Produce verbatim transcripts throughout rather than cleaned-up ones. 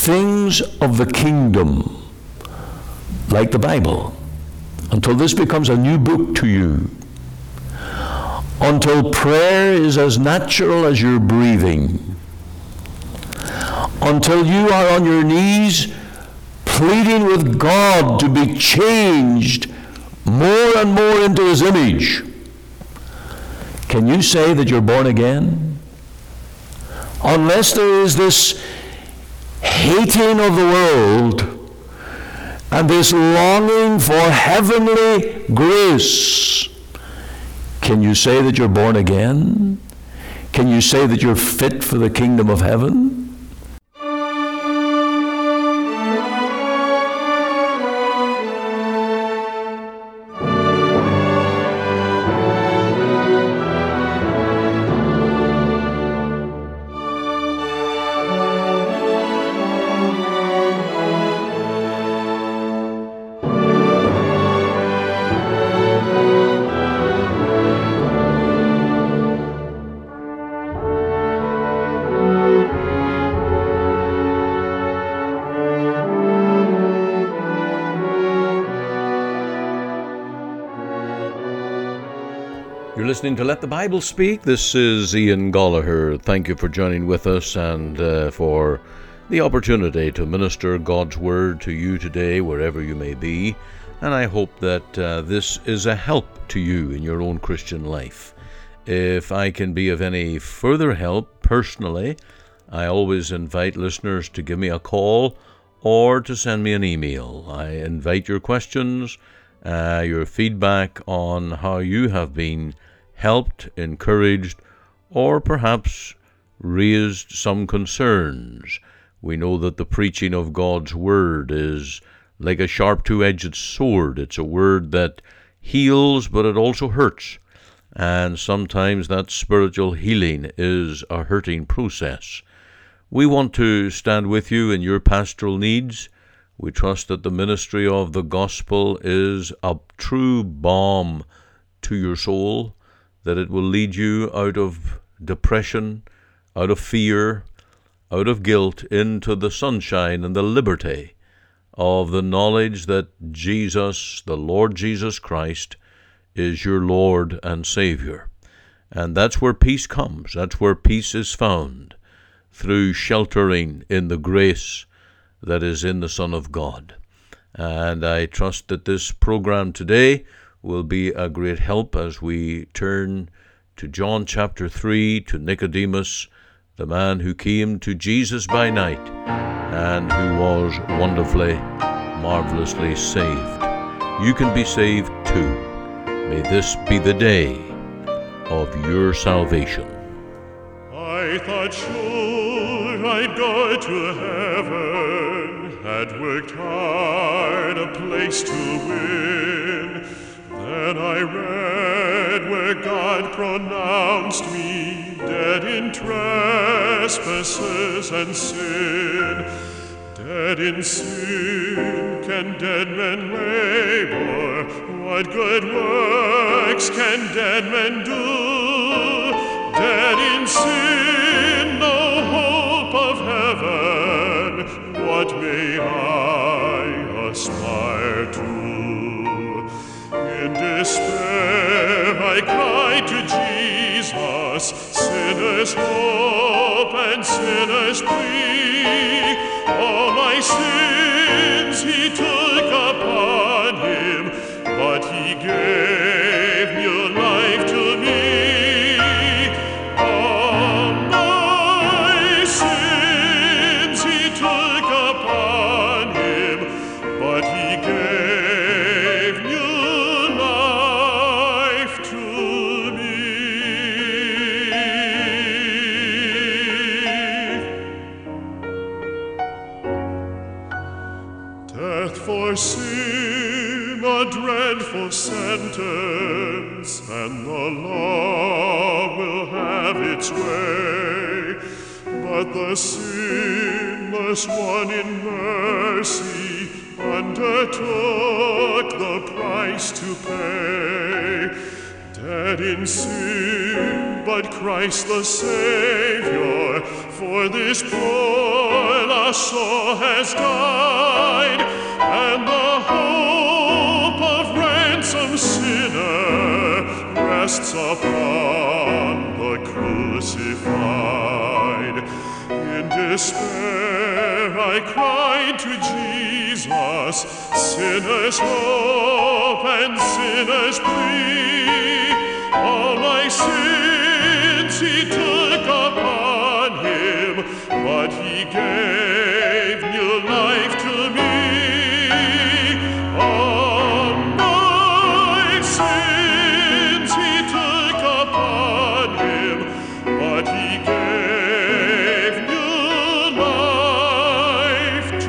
things of the kingdom, like the Bible, until this becomes a new book to you, until prayer is as natural as your breathing, until you are on your knees pleading with God to be changed more and more into his image, can you say that you're born again? Unless there is this hating of the world and this longing for heavenly grace, can you say that you're born again? Can you say that you're fit for the kingdom of heaven? You're listening to Let the Bible Speak. This is Ian Gollaher. Thank you for joining with us and uh, for the opportunity to minister God's Word to you today, wherever you may be. And I hope that uh, this is a help to you in your own Christian life. If I can be of any further help personally, I always invite listeners to give me a call or to send me an email. I invite your questions, uh, your feedback on how you have been helped, encouraged, or perhaps raised some concerns. We know that the preaching of God's Word is like a sharp two-edged sword. It's a word that heals, but it also hurts. And sometimes that spiritual healing is a hurting process. We want to stand with you in your pastoral needs. We trust that the ministry of the gospel is a true balm to your soul, that it will lead you out of depression, out of fear, out of guilt, into the sunshine and the liberty of the knowledge that Jesus, the Lord Jesus Christ, is your Lord and Savior. And that's where peace comes. That's where peace is found, through sheltering in the grace that is in the Son of God. And I trust that this program today will be a great help as we turn to John chapter three, to Nicodemus, the man who came to Jesus by night and who was wonderfully, marvelously saved. You can be saved too. May this be the day of your salvation. I thought sure I'd go to heaven, had worked hard a place to win. Then I read where God pronounced me dead in trespasses and sin. Dead in sin, can dead men labor? What good works can dead men do? Dead in sin, no hope of heaven. What may I aspire to? In despair I cried to Jesus, sinners' hope and sinners' plea. All my sins he took upon him, but he gave new life to me. All my sins he took upon him, but he gave new life to me. Death for sin, a dreadful sentence, and the law will have its way. But the sinless one in mercy undertook the price to pay. Dead in sin, but Christ the Savior, for this poor the soul has died, and the hope of ransom sinner rests upon the crucified. In despair I cried to Jesus, sinners' hope and sinners' plea. All my sins he took upon him, but he gave new life to me. All my sins he took upon him, but he gave new life to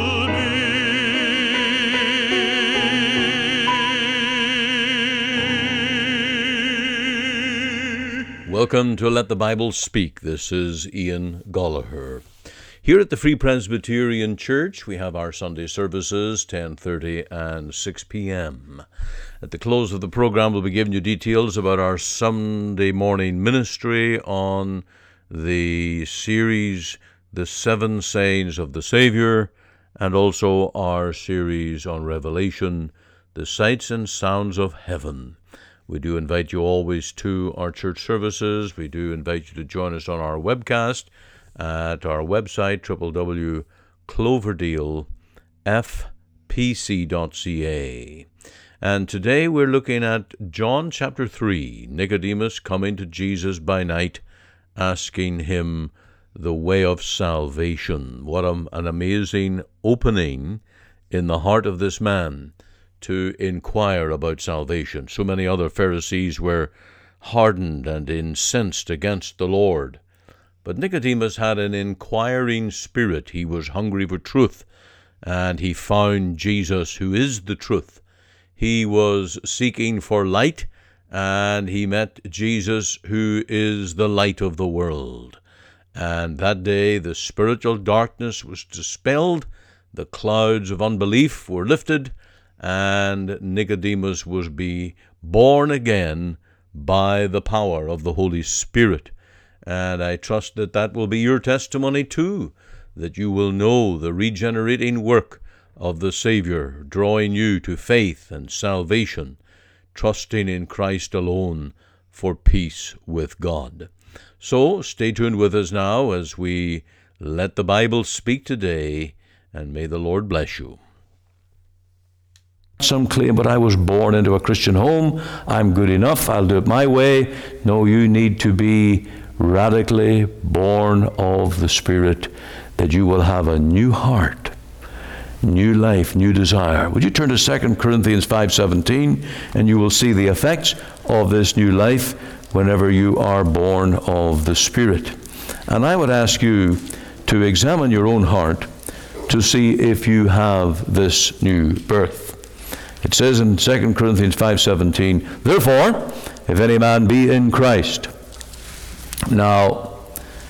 me. Welcome to Let the Bible Speak. This is Ian Gollaher. Here at the Free Presbyterian Church, we have our Sunday services, ten thirty and six p.m. At the close of the program, we'll be giving you details about our Sunday morning ministry on the series, The Seven Sayings of the Savior, and also our series on Revelation, The Sights and Sounds of Heaven. We do invite you always to our church services. We do invite you to join us on our webcast at our website, w w w dot cloverdale f p c dot c a. And today we're looking at John chapter three, Nicodemus coming to Jesus by night, asking him the way of salvation. What a, an amazing opening in the heart of this man to inquire about salvation. So many other Pharisees were hardened and incensed against the Lord. But Nicodemus had an inquiring spirit. He was hungry for truth, and he found Jesus, who is the truth. He was seeking for light, and he met Jesus, who is the light of the world. And that day the spiritual darkness was dispelled, the clouds of unbelief were lifted, and Nicodemus was be born again by the power of the Holy Spirit. And I trust that that will be your testimony too, that you will know the regenerating work of the Savior, drawing you to faith and salvation, trusting in Christ alone for peace with God. So stay tuned with us now as we let the Bible speak today, and may the Lord bless you. Some claim, but I was born into a Christian home. I'm good enough. I'll do it my way. No, you need to be radically born of the Spirit, that you will have a new heart, new life, new desire. Would you turn to Second Corinthians five seventeen, and you will see the effects of this new life whenever you are born of the Spirit. And I would ask you to examine your own heart to see if you have this new birth. It says in Second Corinthians five seventeen, therefore, if any man be in Christ. Now,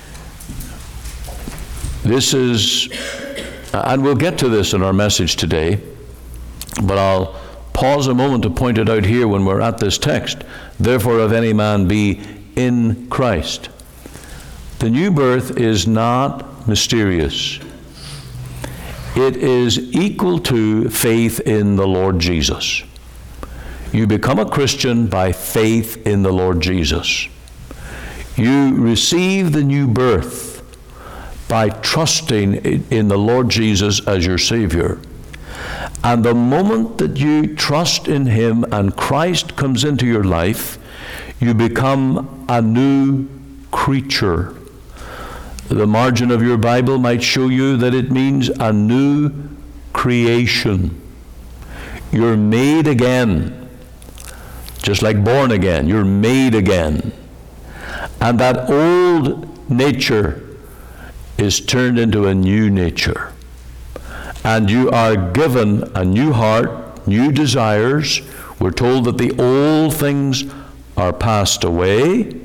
this is, and we'll get to this in our message today, but I'll pause a moment to point it out here when we're at this text. Therefore, if any man be in Christ. The new birth is not mysterious. It is equal to faith in the Lord Jesus. You become a Christian by faith in the Lord Jesus. You receive the new birth by trusting in the Lord Jesus as your Savior. And the moment that you trust in Him and Christ comes into your life, you become a new creature. The margin of your Bible might show you that it means a new creation. You're made again, just like born again. You're made again. And that old nature is turned into a new nature. And you are given a new heart, new desires. We're told that the old things are passed away.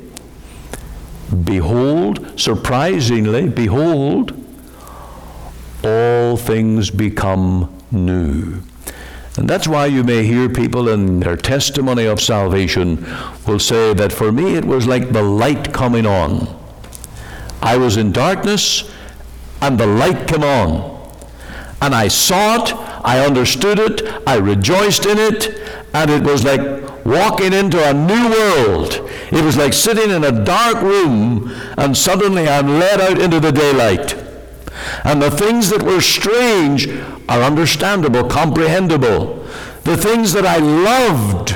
Behold, surprisingly, behold, all things become new. And that's why you may hear people in their testimony of salvation will say that for me it was like the light coming on. I was in darkness, and the light came on. And I saw it, I understood it, I rejoiced in it, and it was like walking into a new world. It was like sitting in a dark room, and suddenly I'm led out into the daylight. And the things that were strange are understandable, comprehensible. The things that I loved,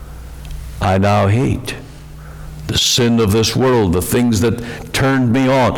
I now hate. The sin of this world, the things that turned me on,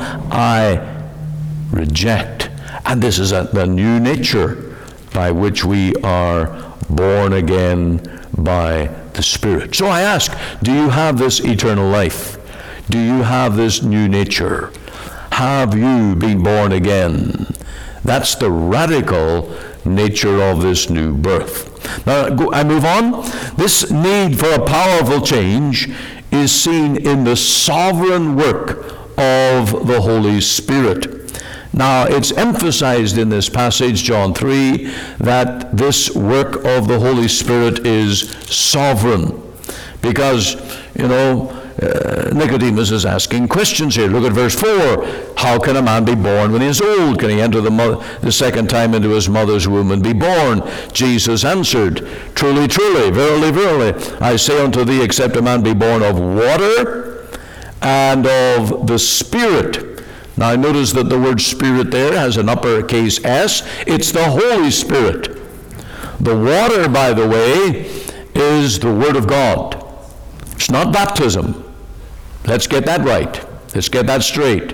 I reject. And this is a, the new nature by which we are born again by the Spirit. So I ask, do you have this eternal life? Do you have this new nature? Have you been born again? That's the radical nature of this new birth. Now, go, I move on. This need for a powerful change is seen in the sovereign work of the Holy Spirit. Now, it's emphasized in this passage, John three, that this work of the Holy Spirit is sovereign. Because, you know, uh, Nicodemus is asking questions here. Look at verse four. How can a man be born when he is old? Can he enter the, mo- the second time into his mother's womb and be born? Jesus answered, Truly, truly, verily, verily, I say unto thee, except a man be born of water and of the Spirit. Now notice that the word Spirit there has an uppercase S. It's the Holy Spirit. The water, by the way, is the Word of God. It's not baptism. Let's get that right. Let's get that straight.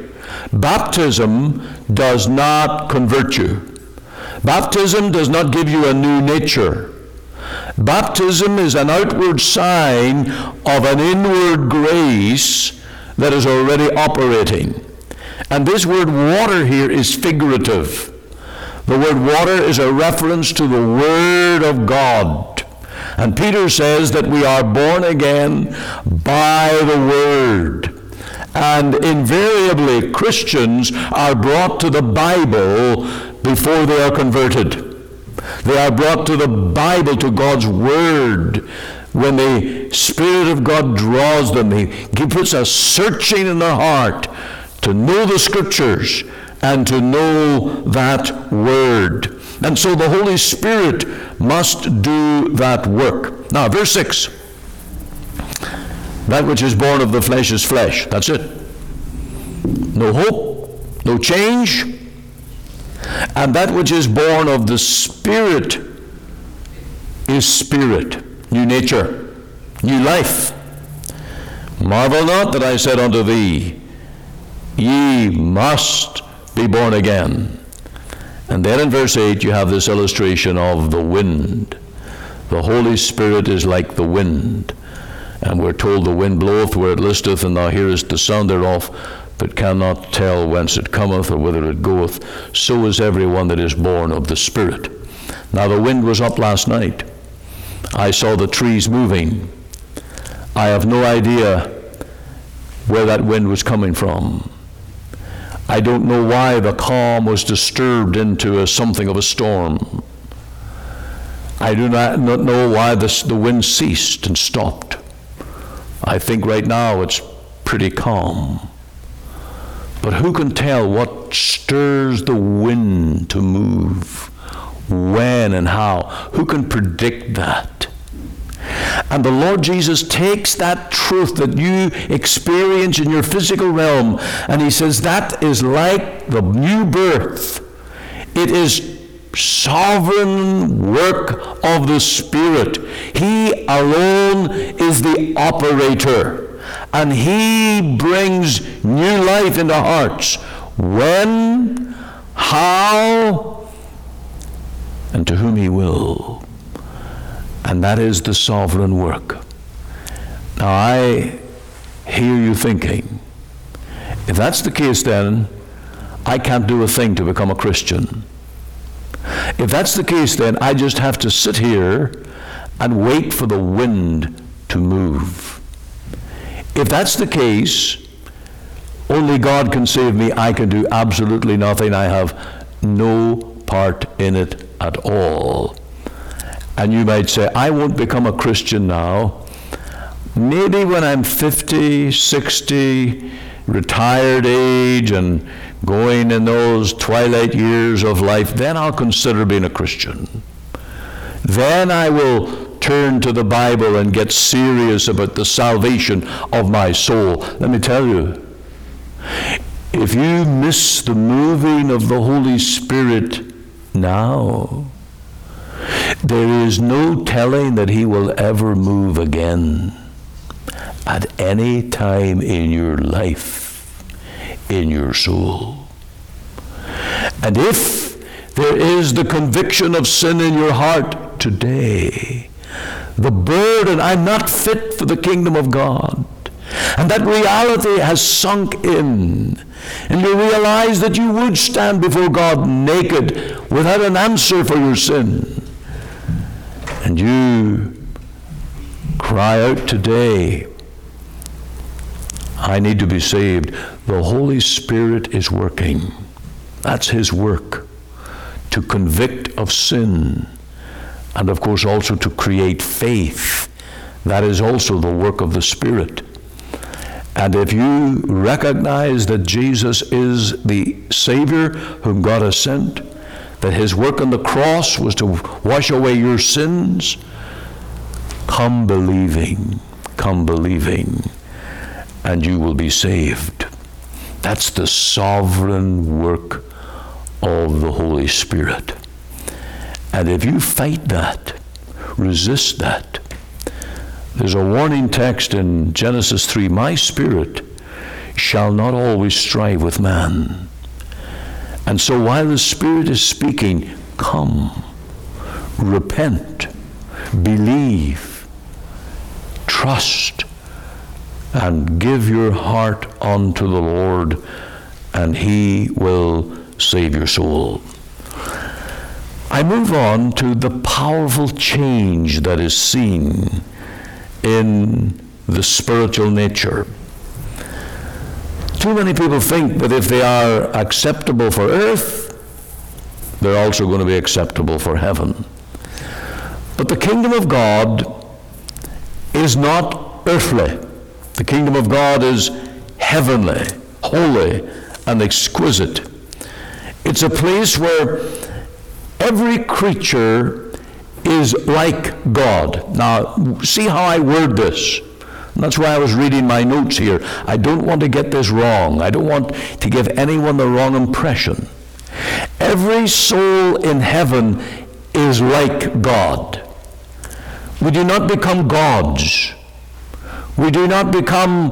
Baptism does not convert you. Baptism does not give you a new nature. Baptism is an outward sign of an inward grace that is already operating. And this word water here is figurative. The word water is a reference to the Word of God. And Peter says that we are born again by the Word. And invariably Christians are brought to the Bible before they are converted. They are brought to the Bible, to God's Word. When the Spirit of God draws them, He puts a searching in their heart to know the Scriptures and to know that Word. And so the Holy Spirit must do that work. Now, verse six. That which is born of the flesh is flesh. That's it. No hope, no change. And that which is born of the Spirit is spirit, new nature, new life. Marvel not that I said unto thee, ye must be born again. And then in verse eight you have this illustration of the wind. The Holy Spirit is like the wind. And we're told the wind bloweth where it listeth, and thou hearest the sound thereof, but cannot tell whence it cometh or whither it goeth. So is everyone that is born of the Spirit. Now the wind was up last night. I saw the trees moving. I have no idea where that wind was coming from. I don't know why the calm was disturbed into a, something of a storm. I do not, not know why this, the wind ceased and stopped. I think right now it's pretty calm. But who can tell what stirs the wind to move? When and how? Who can predict that? And the Lord Jesus takes that truth that you experience in your physical realm, and He says that is like the new birth. It is sovereign work of the Spirit. He alone is the operator, and He brings new life into hearts. When, how, and to whom He will. And that is the sovereign work. Now I hear you thinking, if that's the case, then I can't do a thing to become a Christian. If that's the case, then I just have to sit here and wait for the wind to move. If that's the case, only God can save me. I can do absolutely nothing. I have no part in it at all. And you might say, I won't become a Christian now. Maybe when I'm fifty, sixty, retired age and going in those twilight years of life, then I'll consider being a Christian. Then I will turn to the Bible and get serious about the salvation of my soul. Let me tell you, if you miss the moving of the Holy Spirit now, there is no telling that he will ever move again at any time in your life, in your soul. And if there is the conviction of sin in your heart today, the burden, I'm not fit for the kingdom of God, and that reality has sunk in, and you realize that you would stand before God naked without an answer for your sin, and you cry out today, I need to be saved. The Holy Spirit is working. That's his work, to convict of sin, and of course also to create faith. That is also the work of the Spirit. And if you recognize that Jesus is the Savior whom God has sent, that his work on the cross was to wash away your sins, come believing, come believing, and you will be saved. That's the sovereign work of the Holy Spirit. And if you fight that, resist that, there's a warning text in Genesis three, my spirit shall not always strive with man. And so while the Spirit is speaking, come, repent, believe, trust, and give your heart unto the Lord, and he will save your soul. I move on to the powerful change that is seen in the spiritual nature. Too many people think that if they are acceptable for earth, they're also going to be acceptable for heaven. But the kingdom of God is not earthly. The kingdom of God is heavenly, holy, and exquisite. It's a place where every creature is like God. Now, see how I word this. And that's why I was reading my notes here. I don't want to get this wrong. I don't want to give anyone the wrong impression. Every soul in heaven is like God. We do not become gods. We do not become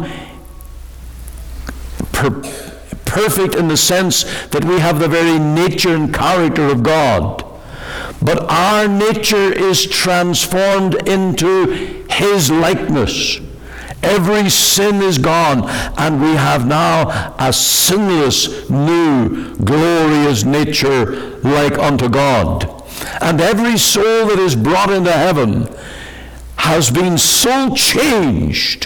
per- perfect in the sense that we have the very nature and character of God. But our nature is transformed into his likeness. Every sin is gone, and we have now a sinless, new, glorious nature like unto God. And every soul that is brought into heaven has been so changed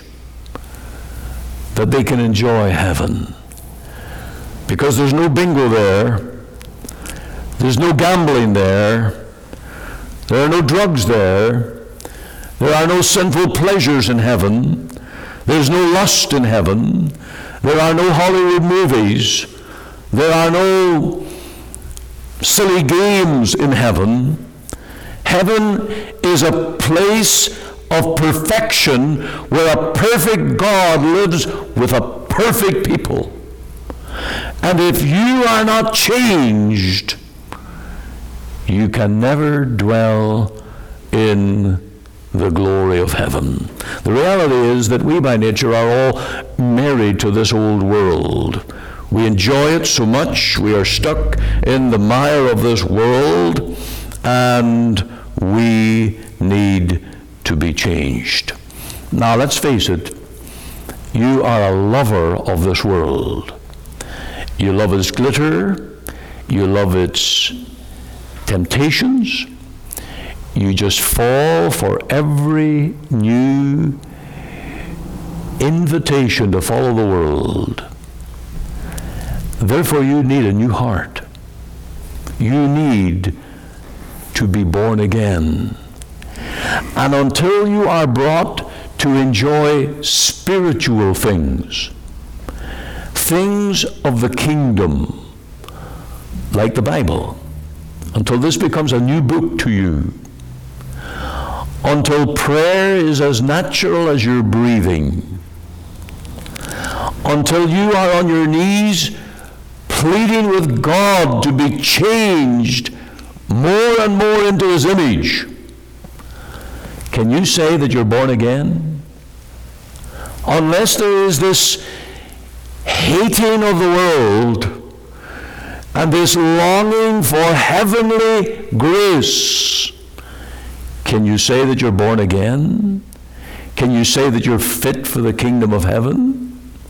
that they can enjoy heaven. Because there's no bingo there. There's no gambling there. There are no drugs there. There are no sinful pleasures in heaven. There's no lust in heaven. There are no Hollywood movies. There are no silly games in heaven. Heaven is a place of perfection where a perfect God lives with a perfect people. And if you are not changed, you can never dwell in the glory of heaven. The reality is that we by nature are all married to this old world. We enjoy it so much, we are stuck in the mire of this world, and we need to be changed. Now let's face it, you are a lover of this world. You love its glitter, you love its temptations, you just fall for every new invitation to follow the world. Therefore, you need a new heart. You need to be born again. And until you are brought to enjoy spiritual things, things of the kingdom, like the Bible, until this becomes a new book to you, until prayer is as natural as your breathing, until you are on your knees pleading with God to be changed more and more into His image, can you say that you're born again? Unless there is this hating of the world and this longing for heavenly grace, can you say that you're born again? Can you say that you're fit for the kingdom of heaven?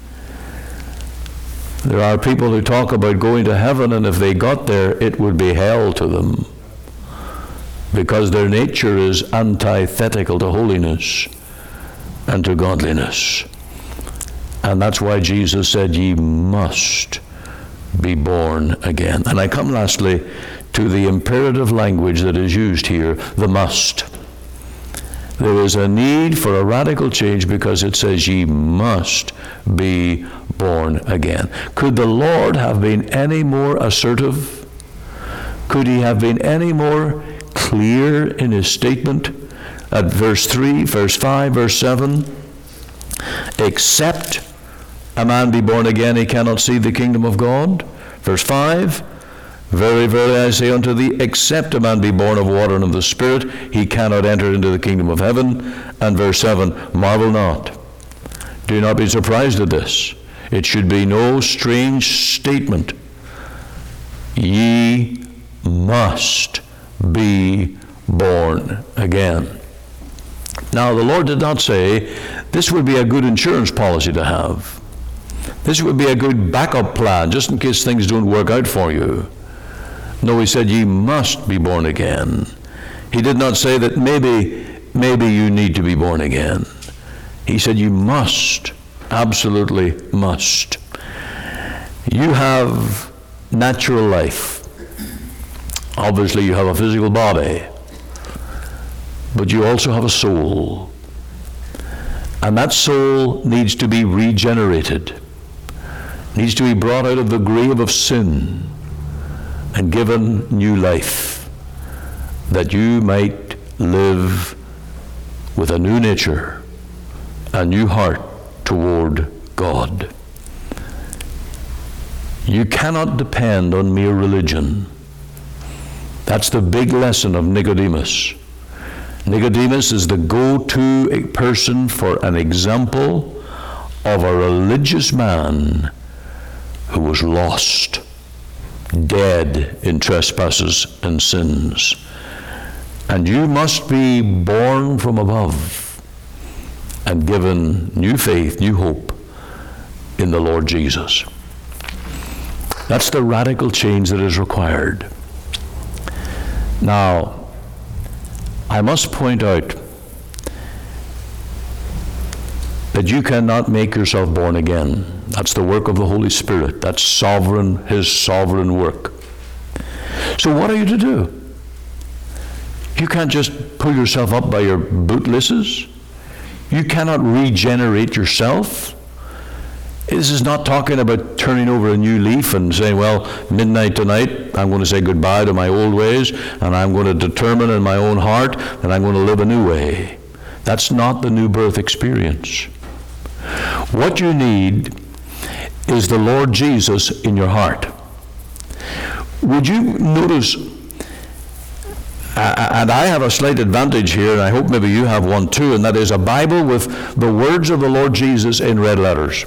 There are people who talk about going to heaven, and if they got there, it would be hell to them, because their nature is antithetical to holiness and to godliness. And that's why Jesus said, ye must be born again. And I come lastly to the imperative language that is used here, the must. There is a need for a radical change because it says ye must be born again. Could the Lord have been any more assertive? Could He have been any more clear in His statement at verse three, verse five, verse seven? Except a man be born again, he cannot see the kingdom of God. Verse five, very, very, I say unto thee, except a man be born of water and of the Spirit, he cannot enter into the kingdom of heaven. And verse seven, marvel not. Do not be surprised at this. It should be no strange statement. Ye must be born again. Now, the Lord did not say this would be a good insurance policy to have. This would be a good backup plan just in case things don't work out for you. No, He said ye must be born again. He did not say that maybe, maybe you need to be born again. He said you must, absolutely must. You have natural life. Obviously you have a physical body, but you also have a soul. And that soul needs to be regenerated, needs to be brought out of the grave of sin and given new life, that you might live with a new nature, a new heart toward God. You cannot depend on mere religion. That's the big lesson of Nicodemus. Nicodemus is the go-to person for an example of a religious man who was lost, dead in trespasses and sins. And you must be born from above and given new faith, new hope in the Lord Jesus. That's the radical change that is required. Now, I must point out that you cannot make yourself born again. That's the work of the Holy Spirit. That's sovereign, His sovereign work. So what are you to do? You can't just pull yourself up by your bootlaces. You cannot regenerate yourself. This is not talking about turning over a new leaf and saying, well, midnight tonight, I'm going to say goodbye to my old ways, and I'm going to determine in my own heart that I'm going to live a new way. That's not the new birth experience. What you need is the Lord Jesus in your heart. Would you notice, uh, and I have a slight advantage here, and I hope maybe you have one too, and that is a Bible with the words of the Lord Jesus in red letters.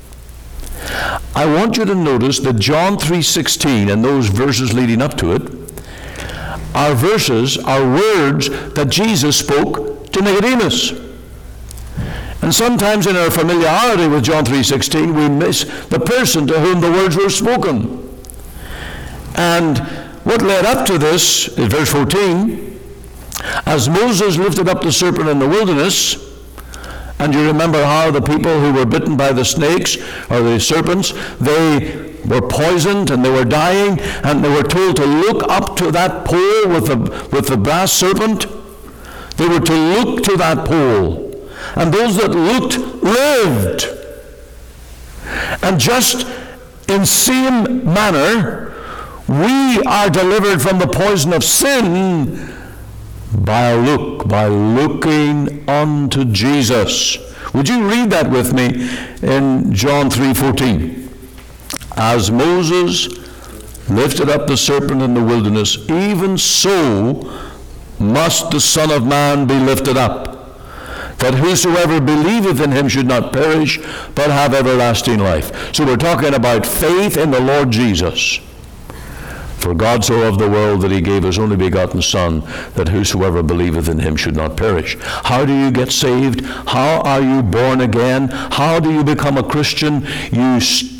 I want you to notice that John three sixteen and those verses leading up to it are verses, are words that Jesus spoke to Nicodemus. And sometimes in our familiarity with John three sixteen, we miss the person to whom the words were spoken. And what led up to this is verse fourteen. As Moses lifted up the serpent in the wilderness, and you remember how the people who were bitten by the snakes or the serpents, they were poisoned and they were dying, and they were told to look up to that pole with the, with the brass serpent. They were to look to that pole. And those that looked lived. And just In same manner, we are delivered from the poison of sin by a look, by looking unto Jesus. Would you read that with me in John three fourteen? As Moses lifted up the serpent in the wilderness, even so must the Son of Man be lifted up, that whosoever believeth in him should not perish, but have everlasting life. So we're talking about faith in the Lord Jesus. For God so loved the world that he gave his only begotten Son, that whosoever believeth in him should not perish. How do you get saved? How are you born again? How do you become a Christian? You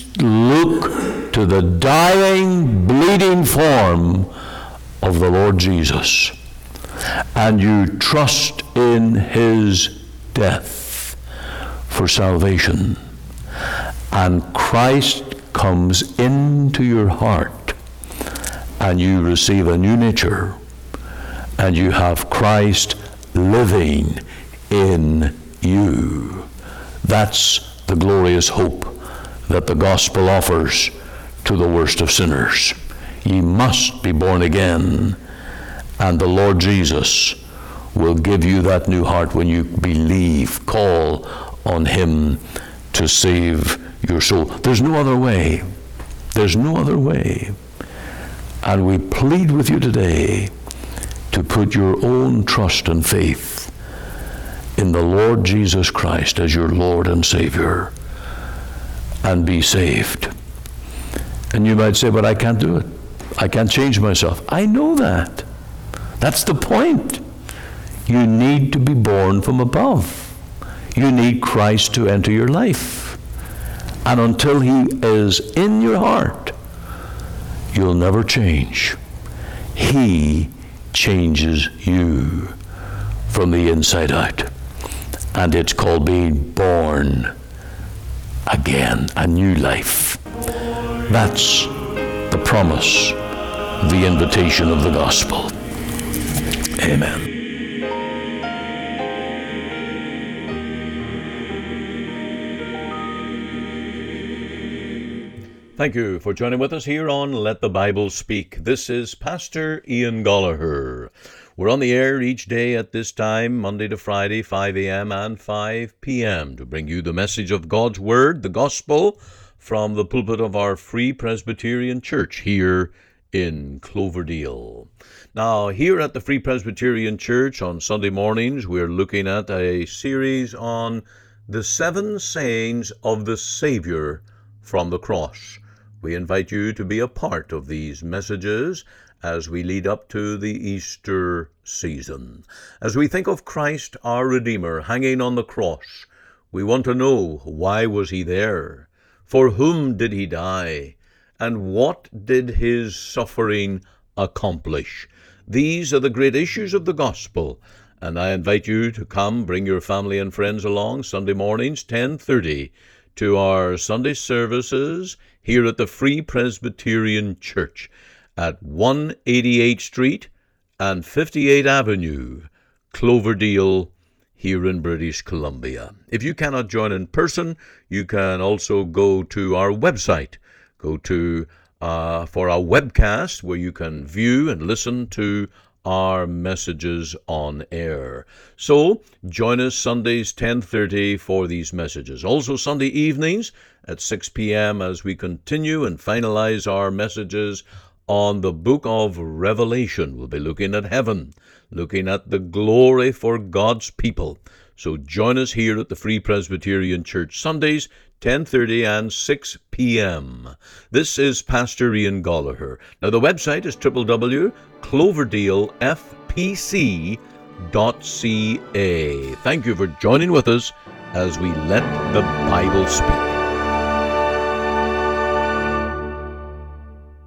look to the dying, bleeding form of the Lord Jesus, and you trust in his death for salvation. And Christ comes into your heart, and you receive a new nature, and you have Christ living in you. That's the glorious hope that the gospel offers to the worst of sinners. Ye must be born again, and the Lord Jesus will give you that new heart when you believe, call on him to save your soul. There's no other way. There's no other way. And we plead with you today to put your own trust and faith in the Lord Jesus Christ as your Lord and Savior, and be saved. And you might say, but I can't do it. I can't change myself. I know that. That's the point. You need to be born from above. You need Christ to enter your life. And until he is in your heart, you'll never change. He changes you from the inside out. And it's called being born again, a new life. That's the promise, the invitation of the gospel. Amen. Thank you for joining with us here on Let the Bible Speak. This is Pastor Ian Gollaher. We're on the air each day at this time, Monday to Friday, five a.m. and five p.m. to bring you the message of God's Word, the Gospel, from the pulpit of our Free Presbyterian Church here in Cloverdale. Now, here at the Free Presbyterian Church on Sunday mornings, we're looking at a series on the seven sayings of the Savior from the cross. We invite you to be a part of these messages as we lead up to the Easter season. As we think of Christ, our Redeemer, hanging on the cross, we want to know, why was he there? For whom did he die? And what did his suffering accomplish? These are the great issues of the gospel, and I invite you to come, bring your family and friends along Sunday mornings, ten thirty, to our Sunday services here at the Free Presbyterian Church at one eighty-eighth Street and fifty-eighth Avenue, Cloverdale, here in British Columbia. If you cannot join in person, you can also go to our website. Go to uh, for our webcast, where you can view and listen to our messages on air. So join us Sundays ten thirty for these messages. Also Sunday evenings at six p.m. as we continue and finalize our messages on the book of Revelation. We'll be looking at heaven, looking at the glory for God's people. So join us here at the Free Presbyterian Church Sundays, ten thirty and six p.m. This is Pastor Ian Gollaher. Now the website is w w w dot cloverdale f p c dot c a. Thank you for joining with us as we let the Bible speak.